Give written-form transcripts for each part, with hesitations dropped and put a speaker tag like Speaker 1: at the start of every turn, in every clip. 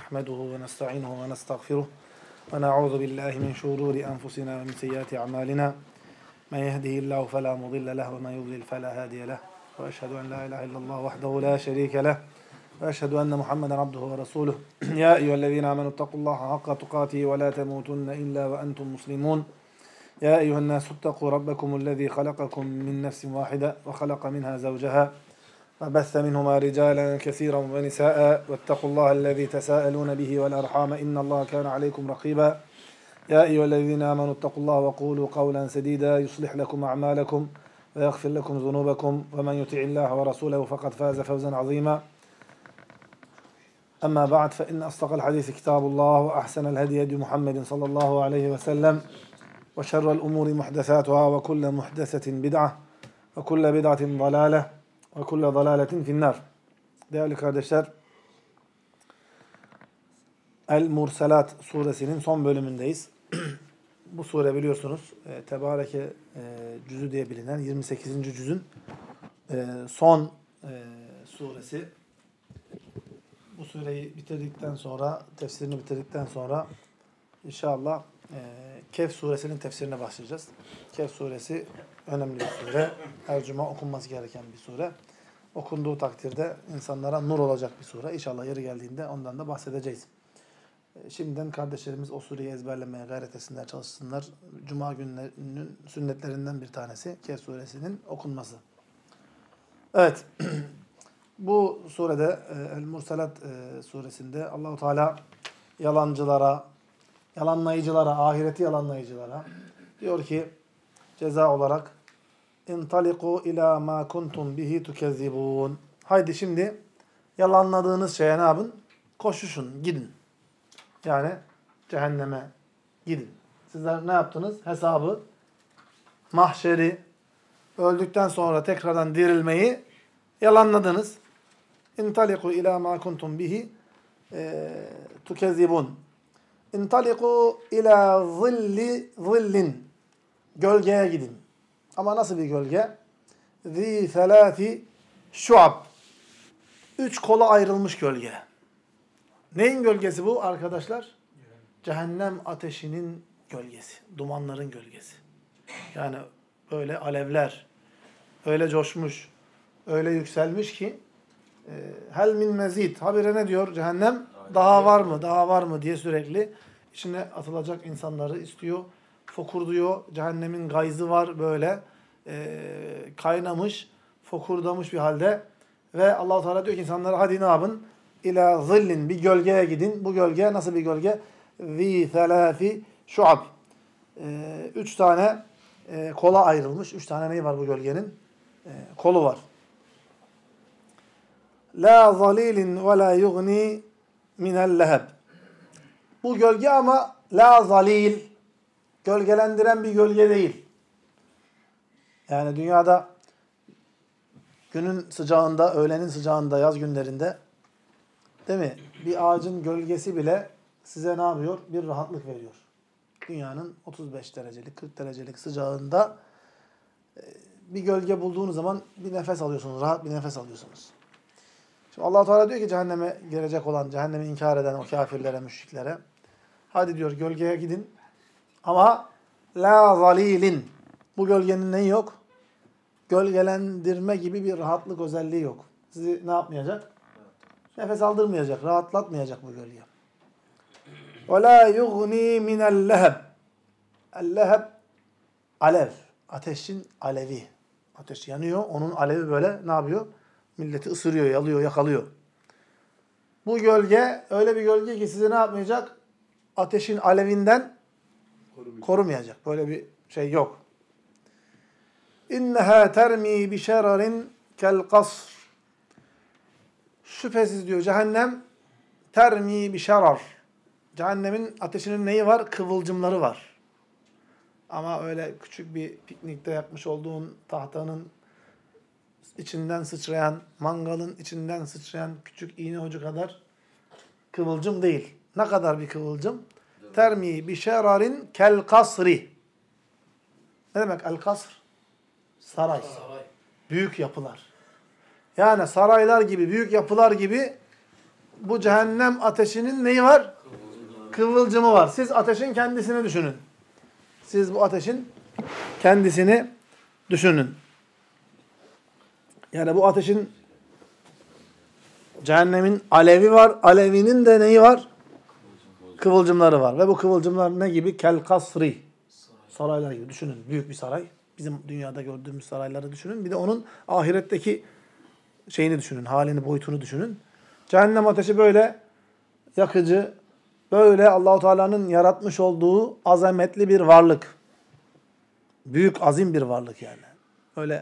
Speaker 1: نحمده ونستعينه ونستغفره ونعوذ بالله من شرور أنفسنا ومن سيئات أعمالنا من يهده الله فلا مضل له ومن يضلل فلا هادي له وأشهد أن لا إله إلا الله وحده لا شريك له وأشهد أن محمدا عبده ورسوله يا أيها الذين آمنوا اتقوا الله حق تقاته ولا تموتن إلا وأنتم مسلمون يا أيها الناس اتقوا ربكم الذي خلقكم من نفس واحدة وخلق منها زوجها وبث منهما رجالا كثيرا ونساء واتقوا الله الذي تساءلون به والأرحام إن الله كان عليكم رقيبا يا أيها الذين آمنوا اتقوا الله وقولوا قولا سديدا يصلح لكم أعمالكم ويغفر لكم ذنوبكم ومن يطع الله ورسوله فقد فاز فوزا عظيما أما بعد فإن أصدق الحديث كتاب الله وأحسن الهدي هدي محمد صلى الله عليه وسلم وشر الأمور محدثاتها وكل محدثة بدعة وكل بدعة ضلالة وكل ضلالة في النار. Değerli kardeşler, El-Mursalat suresinin son bölümündeyiz. Bu sure biliyorsunuz Tebareke cüzü diye bilinen 28. cüzün son suresi. Bu sureyi bitirdikten sonra, tefsirini bitirdikten sonra inşallah Kehf suresinin tefsirine başlayacağız. Kehf suresi önemli bir sure. Her cuma okunması gereken bir sure. Okunduğu takdirde insanlara nur olacak bir sure. İnşallah yeri geldiğinde ondan da bahsedeceğiz. Şimdiden kardeşlerimiz o sureyi ezberlemeye gayret etsinler, çalışsınlar. Cuma günlerinin sünnetlerinden bir tanesi Kehf suresinin okunması. Evet. Bu surede El-Mursalat suresinde Allahu Teala yalancılara, yalanlayıcılara, ahireti yalanlayıcılara diyor ki ceza olarak İntaliqu ila ma kuntum bihi tukezzibun. Haydi şimdi yalanladığınız şeye ne yapın? Koşuşun, gidin. Yani cehenneme gidin. Sizler ne yaptınız? Hesabı, mahşeri, öldükten sonra tekrardan dirilmeyi yalanladınız. İntaliqu ila ma kuntum bihi tukezzibun. İntaliqu ila zillin. Gölgeye gidin. Ama nasıl bir gölge? Zî selâfi şuab. 3 kola ayrılmış gölge. Neyin gölgesi bu arkadaşlar? Cehennem ateşinin gölgesi. Dumanların gölgesi. Yani öyle alevler, öyle coşmuş, öyle yükselmiş ki hel min mezid. Habire ne diyor cehennem? Daha var mı? Daha var mı diye sürekli içine atılacak insanları istiyor. Fokurduyor. Cehennemin gayzı var böyle kaynamış, fokurdamış bir halde. Ve Allah-u Teala diyor ki insanlara hadi ne yapın? İlâ zillin, bir gölgeye gidin. Bu gölge nasıl bir gölge? Zî selâfi şuab. 3 tane kola ayrılmış. 3 tane neyi var bu gölgenin? Kolu var. La zalilin ve la yugni minel leheb. Bu gölge ama la zalil, gölgelendiren bir gölge değil. Yani dünyada günün sıcağında, öğlenin sıcağında, yaz günlerinde değil mi? Bir ağacın gölgesi bile size ne yapıyor? Bir rahatlık veriyor. Dünyanın 35 derecelik, 40 derecelik sıcağında bir gölge bulduğunuz zaman bir nefes alıyorsunuz, rahat bir nefes alıyorsunuz. Şimdi Allah-u Teala diyor ki cehenneme girecek olan, cehennemi inkar eden o kafirlere, müşriklere hadi diyor gölgeye gidin ama la zalilin. Bu gölgenin neyi yok? Gölgelendirme gibi bir rahatlık özelliği yok. Sizi ne yapmayacak? Nefes aldırmayacak, rahatlatmayacak bu gölge. وَلَا يُغْنِي مِنَ اللَّهَبِ El-leheb, alev. Ateşin alevi. Ateş yanıyor, onun alevi böyle ne yapıyor? Milleti ısırıyor, yalıyor, yakalıyor. Bu gölge öyle bir gölge ki sizi ne yapmayacak? Ateşin alevinden korumayacak. Böyle bir şey yok. İnneha termi bi şerarin kel kasr. Şüphesiz diyor cehennem termi bi şerar. Cehennemin ateşinin neyi var? Kıvılcımları var. Ama öyle küçük bir piknikte yapmış olduğun tahtanın içinden sıçrayan, mangalın içinden sıçrayan küçük iğne ucu kadar kıvılcım değil. Ne kadar bir kıvılcım? Termi bi şerarin kel kasri. Ne demek el kasr? Saray. Büyük yapılar. Yani saraylar gibi, büyük yapılar gibi bu cehennem ateşinin neyi var? Kıvılcımı var. Siz ateşin kendisini düşünün. Siz bu ateşin kendisini düşünün. Yani bu ateşin, cehennemin alevi var. Alevinin de neyi var? Kıvılcımları var. Ve bu kıvılcımlar ne gibi? Kel kasri. Saraylar gibi. Düşünün. Büyük bir saray. Bizim dünyada gördüğümüz sarayları düşünün. Bir de onun ahiretteki şeyini düşünün. Halini, boyutunu düşünün. Cehennem ateşi böyle yakıcı, böyle Allahu Teala'nın yaratmış olduğu azametli bir varlık. Büyük, azim bir varlık yani. Öyle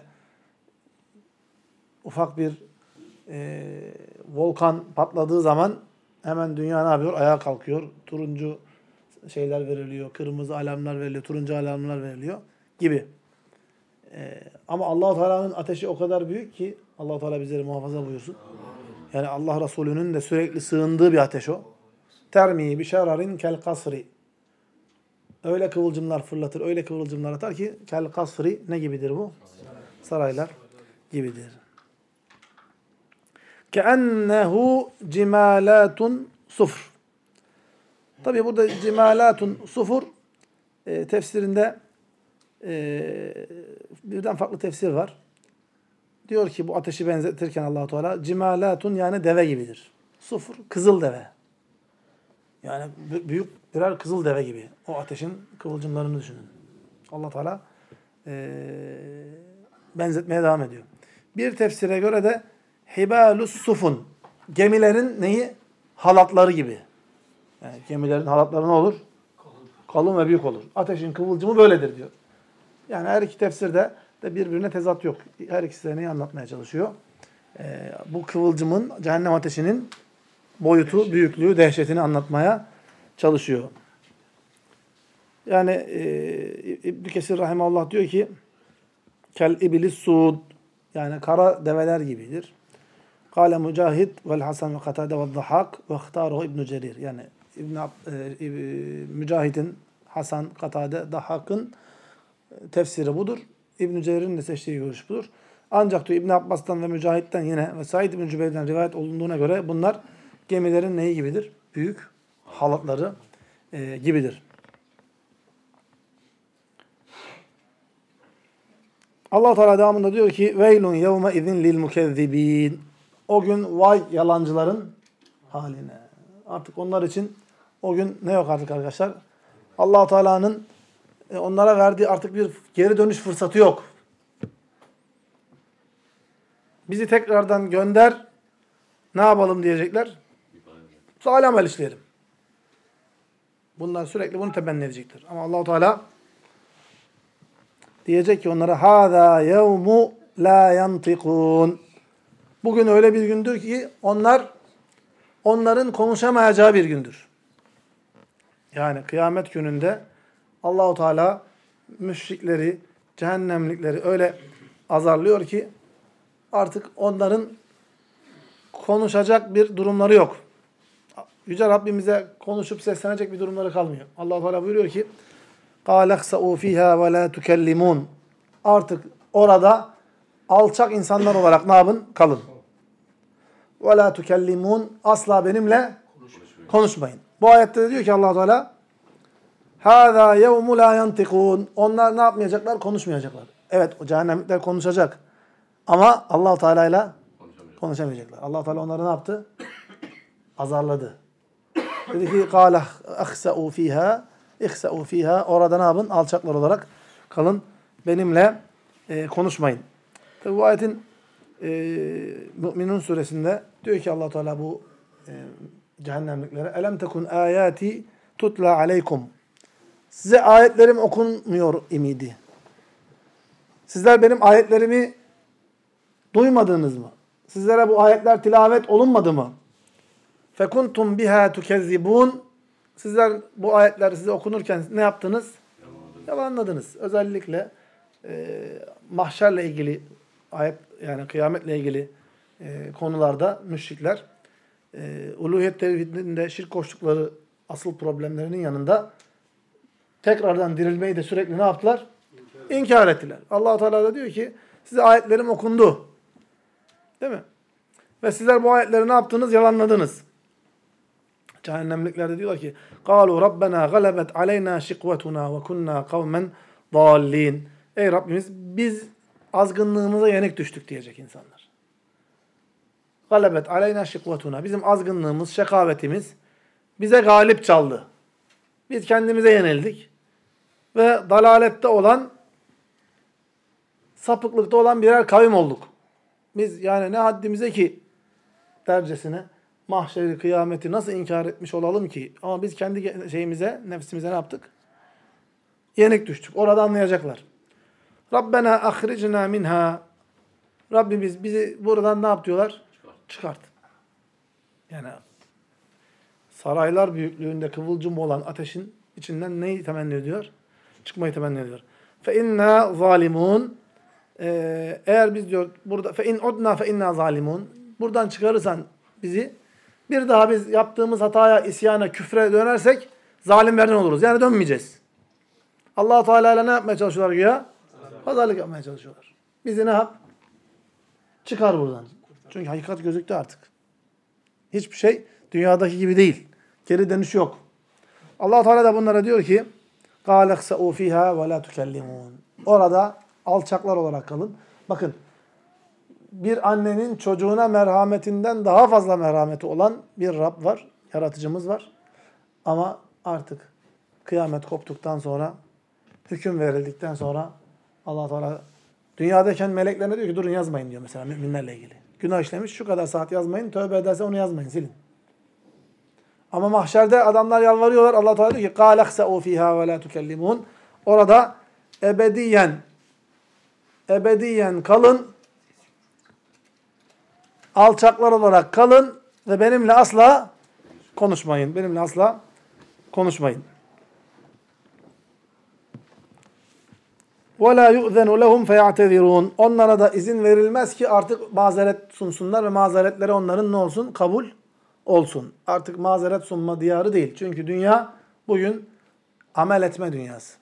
Speaker 1: ufak bir volkan patladığı zaman hemen dünya ne yapıyor? Ayağa kalkıyor. Turuncu şeyler veriliyor, kırmızı alarmlar veriliyor, turuncu alarmlar veriliyor gibi. Ama Allah-u Teala'nın ateşi o kadar büyük ki Allah-u Teala bizleri muhafaza buyursun. Yani Allah Resulü'nün de sürekli sığındığı bir ateş o. Termi bi şerarin kel kasri. Öyle kıvılcımlar fırlatır, öyle kıvılcımlar atar ki kel kasri ne gibidir bu? Saraylar gibidir. Keennehu cimalatun sufr. Tabi burada cimalatun sufur tefsirinde birden farklı tefsir var. Diyor ki bu ateşi benzetirken Allah-u Teala cimalatun yani deve gibidir. Sufur kızıl deve. Yani büyük birer kızıl deve gibi. O ateşin kıvılcımlarını düşünün. Allah Teala benzetmeye devam ediyor. Bir tefsire göre de hibalus sufun. Gemilerin neyi? Halatları gibi. Yani gemilerin halatları ne olur? Kalın ve büyük olur. Ateşin kıvılcımı böyledir diyor. Yani her iki tefsirde de birbirine tezat yok. Her ikisi de neyi anlatmaya çalışıyor? Bu kıvılcımın, cehennem ateşinin boyutu, büyüklüğü, dehşetini anlatmaya çalışıyor. Yani İbn Kesir rahimahullah diyor ki kel iblis suud yani kara develer gibidir. Kâle Mücahid vel Hasan ve Katade ve Zahhak ve ihtaruhu İbn Cerir. Yani Mücahid'in, Hasan, Katade, Dahhak'ın tefsiri budur. İbn Cerir'in de seçtiği görüş budur. Ancak diyor İbn Abbas'tan ve Mücahid'den yine ve Said İbn Cübeyr'den rivayet olunduğuna göre bunlar gemilerin neyi gibidir? Büyük halatları gibidir. Allah Teala devamında diyor ki: "Veylun yevme izin lil mukezzibin." O gün vay yalancıların haline. Artık onlar için o gün ne yok artık arkadaşlar? Allah Teala'nın onlara verdiği artık bir geri dönüş fırsatı yok. Bizi tekrardan gönder. Ne yapalım diyecekler? Salih amel işleyelim. Bunlar sürekli bunu temenni edecektir. Ama Allah Teala diyecek ki onlara hâzâ yevmu lâ yantikûn. Bugün öyle bir gündür ki onların konuşamayacağı bir gündür. Yani kıyamet gününde Allah Teala müşrikleri, cehennemlikleri öyle azarlıyor ki artık onların konuşacak bir durumları yok. Yüce Rabbimize konuşup seslenecek bir durumları kalmıyor. Allah Teala buyuruyor ki: "Qâle ihsa'û fîhâ ve lâ tukellimûn." Artık orada alçak insanlar olarak ne yapın? Kalın. "Ve lâ tukellimûn." Asla benimle konuşmayın. Bu ayette de diyor ki Allah Teala: "Hâzâ yevmu lâ yantikûn." Onlar ne yapmayacaklar? Konuşmayacaklar. Evet, o cehennemlikler konuşacak. Ama Allah Teala'yla konuşamayacaklar. Allah Teala onları ne yaptı? Azarladı. Dedi ki: "Kâle ihsa'û fîhâ." İhsa'û fîhâ. Orada ne yapın? Alçaklar olarak kalın. Benimle konuşmayın. Tabi bu ayetin Mü'minun suresinde diyor ki Allah Teala bu cehennemliklere: "Elem tekun âyâti tutla aleykum." Size ayetlerim okunmuyor imidi. Sizler benim ayetlerimi duymadınız mı? Sizlere bu ayetler tilavet olunmadı mı? Fekuntum biha tukezzibun. Sizler bu ayetler size okunurken ne yaptınız? Yalanladınız. Özellikle mahşerle ilgili ayet, yani kıyametle ilgili konularda müşrikler uluhiyet tevhidinde şirk koştukları asıl problemlerinin yanında tekrardan dirilmeyi de sürekli ne yaptılar? İnkar ettiler. Allah Teala da diyor ki size ayetlerim okundu. Değil mi? Ve sizler bu ayetleri ne yaptınız? Yalanladınız. Cehennemlikler de diyorlar ki قَالُوا رَبَّنَا غَلَبَتْ عَلَيْنَا شِقْوَتُنَا وَكُنَّا قَوْمًا ضَالِّينَ. Ey Rabbimiz biz azgınlığımıza yenik düştük diyecek insanlar. غَلَبَتْ عَلَيْنَا شِقْوَتُنَا. Bizim azgınlığımız, şekavetimiz bize galip çaldı. Biz kendimize yenildik. Ve dalalette olan, sapıklıkta olan birer kavim olduk. Biz yani ne haddimize ki dercesine mahşeri, kıyameti nasıl inkar etmiş olalım ki? Ama biz kendi şeyimize, nefsimize ne yaptık? Yenik düştük. Orada anlayacaklar. Rabbena ahricna minha. Rabbimiz bizi buradan ne yap diyorlar? Çıkart. Yani saraylar büyüklüğünde kıvılcım olan ateşin içinden neyi temenni ediyor? Çıkmayı temenni ediyor. Fe inna zalimun. Eğer biz diyor burada fe in udna fe inna zalimun. Buradan çıkarırsan bizi bir daha biz yaptığımız hataya, isyana, küfre dönersek zalimlerden oluruz. Yani dönmeyeceğiz. Allah Teala ile ne yapmaya çalışıyorlar güya? Pazarlık yapmaya çalışıyorlar. Bizi ne yap? Çıkar buradan. Çünkü hakikat gözüktü artık. Hiçbir şey dünyadaki gibi değil. Geri dönüş yok. Allah Teala da bunlara diyor ki: "Qâle khsa'û fîhâ ve lâ tukellimûn." Orada alçaklar olarak kalın. Bakın, bir annenin çocuğuna merhametinden daha fazla merhameti olan bir Rab var, yaratıcımız var. Ama artık kıyamet koptuktan sonra, hüküm verildikten sonra Allah Teala dünyadayken meleklerine diyor ki durun yazmayın diyor mesela müminlerle ilgili. Günah işlemiş şu kadar saat yazmayın, tövbe ederse onu yazmayın, silin. Ama mahşerde adamlar yalvarıyorlar. Allah Teala diyor ki قَالَ اخْسَعُوا ف۪يهَا وَلَا تُكَلِّمُونَ. Orada ebediyen kalın, alçaklar olarak kalın ve benimle asla konuşmayın. Benimle asla konuşmayın. وَلَا يُؤْذَنُ لَهُمْ فَيَعْتَذِرُونَ. Onlara da izin verilmez ki artık mazeret sunsunlar ve mazeretleri onların ne olsun? Kabul olsun. Artık mazeret sunma diyarı değil. Çünkü dünya bugün amel etme dünyası.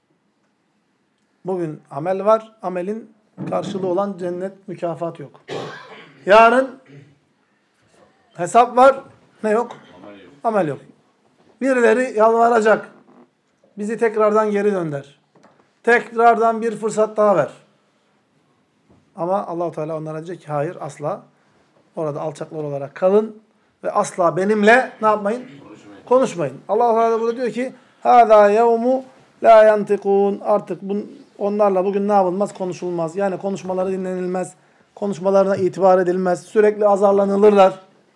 Speaker 1: Bugün amel var, amelin karşılığı olan cennet, mükafat yok. Yarın hesap var, ne yok? Amel yok. Birileri yalvaracak. Bizi tekrardan geri dönder. Tekrardan bir fırsat daha ver. Ama Allah-u Teala onlara diyecek ki hayır, asla. Orada alçaklar olarak kalın ve asla benimle ne yapmayın? Konuşmayın. Allah-u Teala burada diyor ki hâzâ yevmu lâ yantikûn. Artık onlarla bugün ne yapılmaz? Konuşulmaz. Yani konuşmaları dinlenilmez. Konuşmalarına itibar edilmez. Sürekli azarlanılırlar.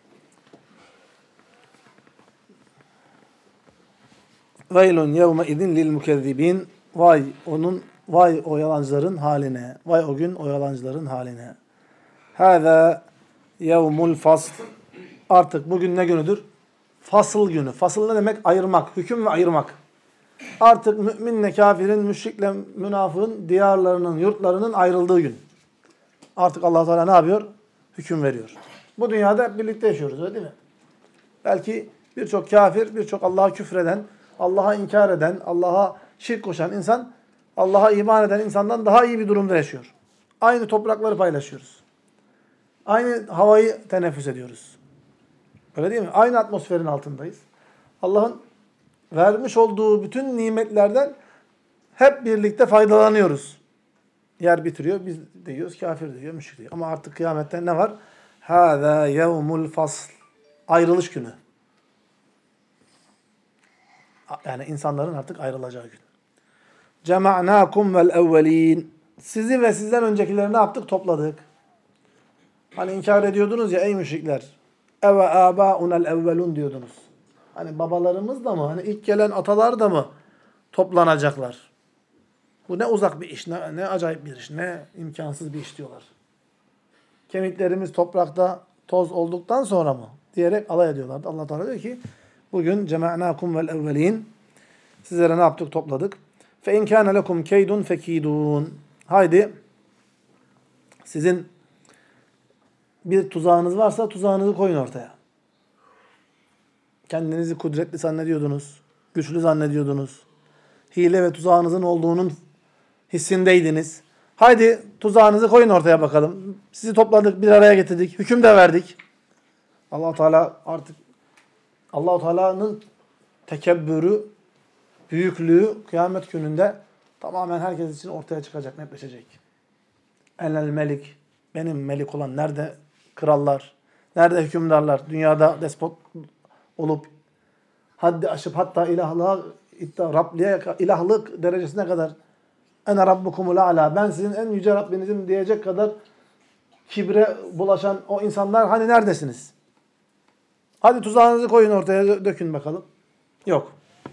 Speaker 1: Veylun yevme idin lil mukezzibin. Vay o yalancıların haline. Vay o gün o yalancıların haline. Hâzâ yevmul fasl. Artık bugün ne günüdür? Fasıl günü. Fasıl ne demek? Ayırmak. Hüküm ve ayırmak. Artık müminle kafirin, müşrikle münafığın diyarlarının, yurtlarının ayrıldığı gün. Artık Allah Teala ne yapıyor? Hüküm veriyor. Bu dünyada hep birlikte yaşıyoruz, öyle değil mi? Belki birçok kafir, birçok Allah'a küfreden, Allah'a inkar eden, Allah'a şirk koşan insan, Allah'a iman eden insandan daha iyi bir durumda yaşıyor. Aynı toprakları paylaşıyoruz. Aynı havayı teneffüs ediyoruz. Öyle değil mi? Aynı atmosferin altındayız. Allah'ın vermiş olduğu bütün nimetlerden hep birlikte faydalanıyoruz. Yer bitiriyor, biz de yiyoruz, kafir diyor, müşrik diyor. Ama artık kıyamette ne var? Hâzâ yevmul fasl. Ayrılış günü. Yani insanların artık ayrılacağı gün. Cema'nâkum vel evvelîn. Sizi ve sizden öncekileri ne yaptık? Topladık. Hani inkar ediyordunuz ya ey müşrikler. Eve âbâunel evvelûn diyordunuz. Hani babalarımız da mı? Hani ilk gelen atalar da mı toplanacaklar? Bu ne uzak bir iş, ne acayip bir iş, ne imkansız bir iş diyorlar. Kemiklerimiz toprakta toz olduktan sonra mı? Diyerek alay ediyorlardı. Allah Teala diyor ki bugün cema'nâkum vel evvelîn. Sizlere ne yaptık? Topladık. Fe in kâne lekum keydun fekîdûn. Haydi sizin bir tuzağınız varsa tuzağınızı koyun ortaya. Kendinizi kudretli zannediyordunuz. Güçlü zannediyordunuz. Hile ve tuzağınızın olduğunun hissindeydiniz. Haydi tuzağınızı koyun ortaya bakalım. Sizi topladık, bir araya getirdik. Hüküm de verdik. Allah Teala artık Allah-u Teala'nın tekebbürü, büyüklüğü kıyamet gününde tamamen herkes için ortaya çıkacak, netleşecek. Enel melik, benim melik olan nerede krallar, nerede hükümdarlar, dünyada despot olup haddi aşıp hatta ilahlık derecesine kadar ene rabbukumul a'la, ben sizin en yüce Rabbinizim diyecek kadar kibre bulaşan o insanlar hani neredesiniz? Hadi tuzağınızı koyun ortaya, dökün bakalım. Yok.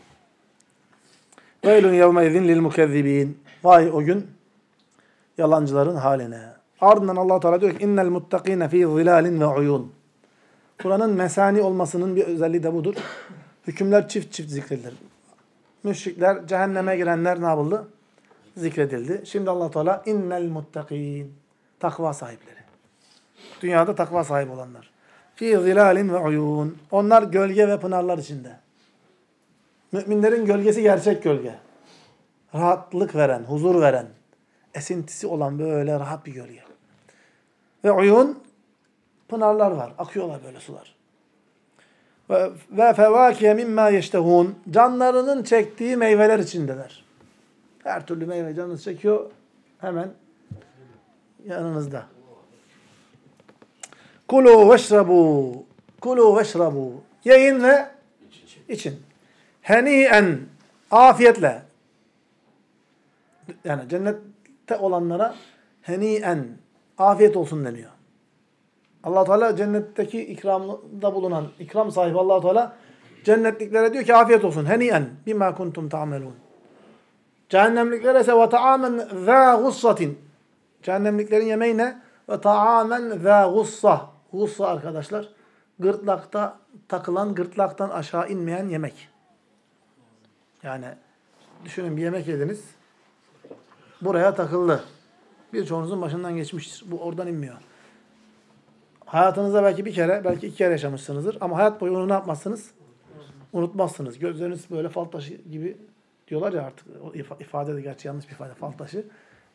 Speaker 1: Veylun yevme izin lil mukezzibin. Vay o gün yalancıların haline. Ardından Allah Teala diyor ki innel muttakine fi zilalin ve uyun. Kur'an'ın mesani olmasının bir özelliği de budur. Hükümler çift çift zikredilir. Müşrikler, cehenneme girenler ne yapıldı? Zikredildi. Şimdi Allah Teala innel muttakin, takva sahipleri. Dünyada takva sahibi olanlar. Fi zilalin ve uyun. Onlar gölge ve pınarlar içinde. Müminlerin gölgesi gerçek gölge. Rahatlık veren, huzur veren, esintisi olan böyle rahat bir gölge. Ve uyun, pınarlar var. Akıyorlar böyle sular. Ve fevâkiye mimmâ yeştehûn. Canlarının çektiği meyveler içindeler. Her türlü meyve canınız çekiyor. Hemen yanınızda. Kulu veşrabu. Kulu veşrabu. Yiyin ve için. Heni'en. Afiyetle. Yani cennette olanlara heni'en. Afiyet olsun deniyor. Allah Teala cennetteki ikramda bulunan ikram sahibi Allah Teala cennetliklere diyor ki afiyet olsun. Heni'en bima kuntum ta'melun. Cehennemliklere ise ve ta'amen zâ gussatin. Cehennemliklerin yemeği ne? Ve ta'amen zâ gussah. Gussa arkadaşlar, gırtlakta takılan, gırtlaktan aşağı inmeyen yemek. Yani düşünün, bir yemek yediniz. Buraya takıldı. Birçoğunuzun başından geçmiştir. Bu oradan inmiyor. Hayatınızda belki bir kere, belki iki kere yaşamışsınızdır. Ama hayat boyu onu ne yapmazsınız? Unutmazsınız. Gözleriniz böyle fal taşı gibi diyorlar ya artık. O ifade de gerçi yanlış bir ifade. Fal taşı.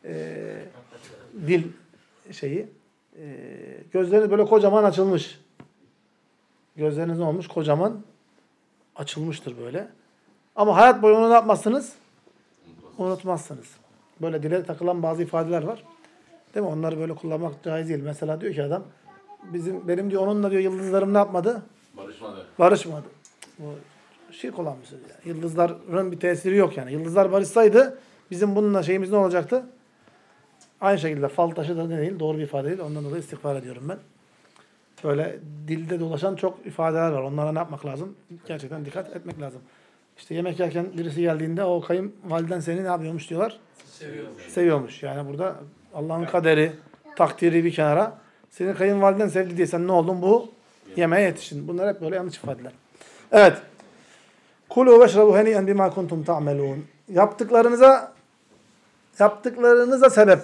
Speaker 1: Dil şeyi. Gözleriniz böyle kocaman açılmış. Gözleriniz ne olmuş? Kocaman açılmıştır böyle. Ama hayat boyu onu ne yapmazsınız? Unutmazsınız. Böyle dile takılan bazı ifadeler var. Değil mi? Onları böyle kullanmak caiz değil. Mesela diyor ki adam, benim diyor onunla diyor yıldızlarım ne yapmadı? Barışmadı. Bu şirk olan bir söz yani. Yıldızların bir tesiri yok yani. Yıldızlar barışsaydı bizim bununla şeyimiz ne olacaktı? Aynı şekilde fal taşı da ne değil? Doğru bir ifade değil. Ondan dolayı istiğfar ediyorum ben. Böyle dilde dolaşan çok ifadeler var. Onlara ne yapmak lazım? Gerçekten dikkat etmek lazım. İşte yemek yerken birisi geldiğinde o kayınvaliden seni ne yapıyormuş diyorlar? Seviyormuş. Yani burada Allah'ın kaderi, takdiri bir kenara. Senin kayınvaliden sevdi diye sen ne oldun? Bu yemeğe yetiştin. Bunlar hep böyle yanlış ifadeler. Evet. Kulu veşrabu heni'en bima kuntum ta'melun. Yaptıklarınıza sebep.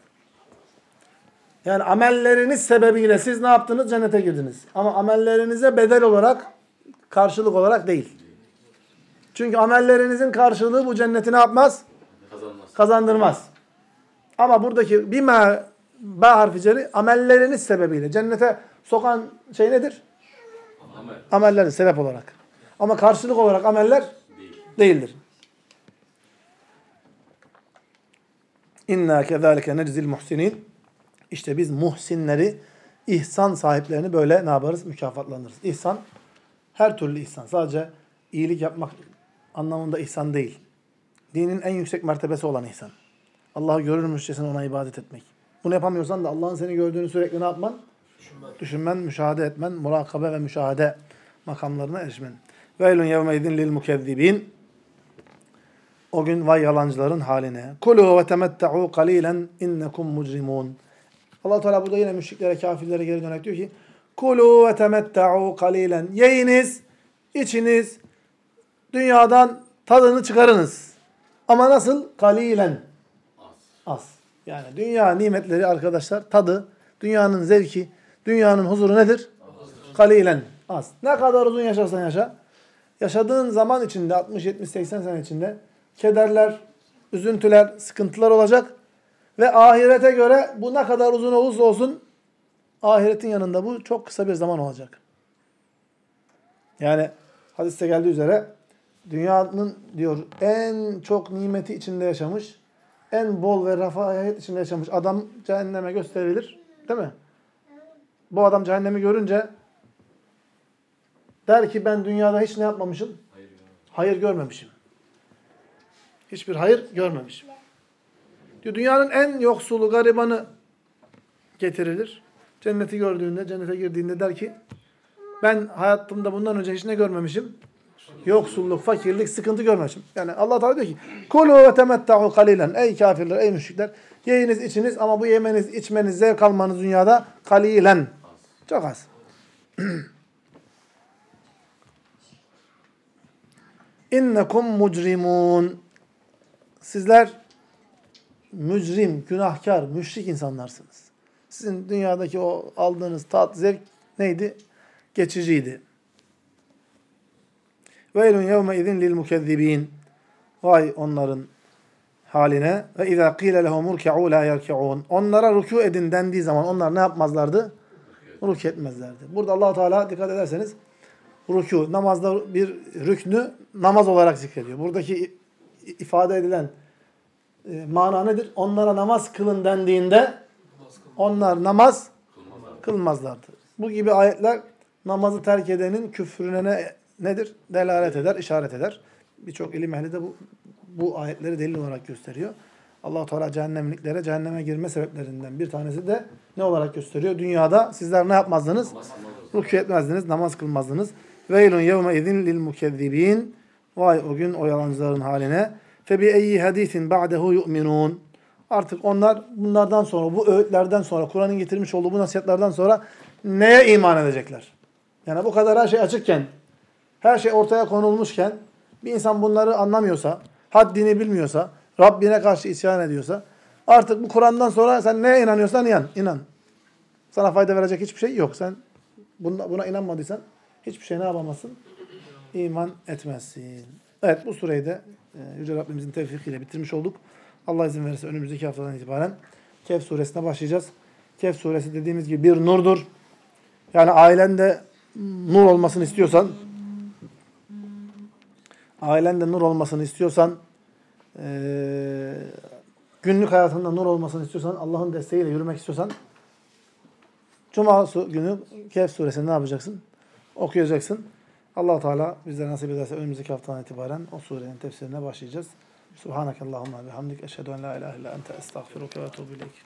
Speaker 1: Yani amelleriniz sebebiyle siz ne yaptınız? Cennete girdiniz. Ama amellerinize bedel olarak, karşılık olarak değil. Çünkü amellerinizin karşılığı bu cenneti ne yapmaz? Kazandırmaz. Ama buradaki bima, ba harfi ceri, amelleriniz sebebiyle. Cennete sokan şey nedir? Amelleriniz sebep olarak. Ama karşılık olarak ameller değildir. İnna kezalike neczil muhsinin. İşte biz muhsinleri, ihsan sahiplerini böyle ne yaparız? Mükafatlandırırız. İhsan, her türlü ihsan. Sadece iyilik yapmak anlamında ihsan değil. Dinin en yüksek mertebesi olan ihsan. Allah'ı görürmüşçesine ona ibadet etmek. Bunu yapamıyorsan da Allah'ın seni gördüğünü sürekli ne yapman? Düşünmen, müşahede etmen, murakabe ve müşahede makamlarına erişmen. Veylun yevme idin lil mukezzibin. O gün vay yalancıların haline. Kulu ve temetta'u qalilan innekum mujrimun. Allah Teala burada yine müşriklere, kafirlere geri dönerek diyor ki: Kulu ve temetta'u qalilan. Yiyiniz, içiniz, dünyadan tadını çıkarınız. Ama nasıl? Kalilen. Az. Yani dünya nimetleri arkadaşlar, tadı, dünyanın zevki, dünyanın huzuru nedir? Kalilen. Az. Ne kadar uzun yaşarsan yaşa. Yaşadığın zaman içinde, 60, 70, 80 sene içinde kederler, üzüntüler, sıkıntılar olacak. Ve ahirete göre bu ne kadar uzun olursa olsun ahiretin yanında bu çok kısa bir zaman olacak. Yani Hadiste geldiği üzere dünyanın diyor en çok nimeti içinde yaşamış, en bol ve refahiyet içinde yaşamış adam cehenneme gösterilir. Değil mi? Bu adam cehennemi görünce der ki ben dünyada hiç ne yapmamışım? Hayır görmemişim. Hiçbir hayır görmemişim. Diyor, dünyanın en yoksulu, garibanı getirilir. Cenneti gördüğünde, cennete girdiğinde der ki ben hayatımda bundan önce hiç ne görmemişim? Yoksulluk, fakirlik, sıkıntı görmemişim. Yani Allah Teala diyor ki kulu ve temetta'u kalilen. Ey kafirler, ey müşrikler. Yiyiniz, içiniz ama bu yemeniz, içmeniz, zevk almanız dünyada kalilen. Çok az. İnnekum mucrimun. Sizler mücrim, günahkar, müşrik insanlarsınız. Sizin dünyadaki o aldığınız tat, zevk neydi? Geçiciydi. Veylun yevme izin lil mukezzibin. Vay onların haline. Ve izâ qîle lehum ruk'û lâ yerki'ûn. Onlara rükû edin dendiği zaman onlar ne yapmazlardı? Rükû etmezlerdi. Burada Allah Teala dikkat ederseniz rükû, namazda bir rüknü namaz olarak zikrediyor. Buradaki ifade edilen mana nedir? Onlara namaz kılın dendiğinde onlar namaz kılmazlardı. Bu gibi ayetler namazı terk edenin küfrüne nedir? Delalet eder, işaret eder. Birçok ilim ehli de bu ayetleri delil olarak gösteriyor. Allah-u Teala cehennemliklere cehenneme girme sebeplerinden bir tanesi de ne olarak gösteriyor? Dünyada sizler ne yapmazdınız? Rükû etmezdiniz, namaz kılmazdınız. Veylun yevme izin lil mukezzibin. Vay o gün o yalancıların haline. Fe bi eyyi hadisin ba'dehu yu'minun. Artık onlar bunlardan sonra, bu öğütlerden sonra, Kur'an'ın getirmiş olduğu bu nasihatlerden sonra neye iman edecekler? Yani bu kadar her şey açıkken, her şey ortaya konulmuşken, bir insan bunları anlamıyorsa, haddini bilmiyorsa, Rabbine karşı isyan ediyorsa, artık bu Kur'an'dan sonra sen neye inanıyorsan inan. Sana fayda verecek hiçbir şey yok. Sen buna inanmadıysan hiçbir şey ne yapamazsın? İman etmezsin. Evet, bu sureyi de Yüce Rabbimizin tevfikiyle bitirmiş olduk. Allah izin verirse önümüzdeki haftadan itibaren Kehf suresine başlayacağız. Kehf suresi dediğimiz gibi bir nurdur. Yani ailende nur olmasını istiyorsan, günlük hayatında nur olmasını istiyorsan, Allah'ın desteğiyle yürümek istiyorsan, Cuma günü Kehf suresini ne yapacaksın? Okuyacaksın. Allah Teala bizlere nasip ederse önümüzdeki haftadan itibaren o surenin tefsirine başlayacağız. Subhanakallahumma bihamdik eşhedü en la ilahe illa ente estağfiruke ve etûbü ileyk.